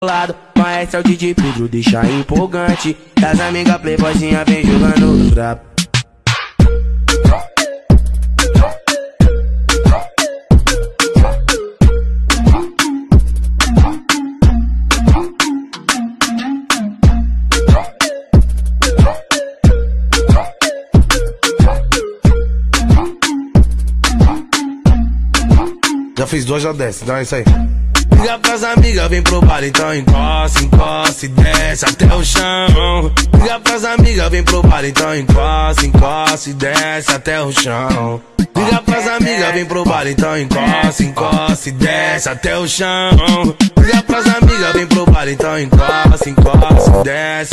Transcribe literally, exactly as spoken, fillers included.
lado, mas é o D J Pedro, deixa empolgante. Das amigas playboyzinha vem jogando brabo. Já fiz dois, já desce, então é isso aí. Liga pras amigas, vem pro bar, então encosta, encosta e desce até o chão. Liga pras amigas, vem pro bar, então encosta, encosta e desce até o chão. Liga pras amigas, vem pro bar, então encosta, encosta e desce até o chão. Liga pras amigas, vem pro bar, então encosta, encosta e desce.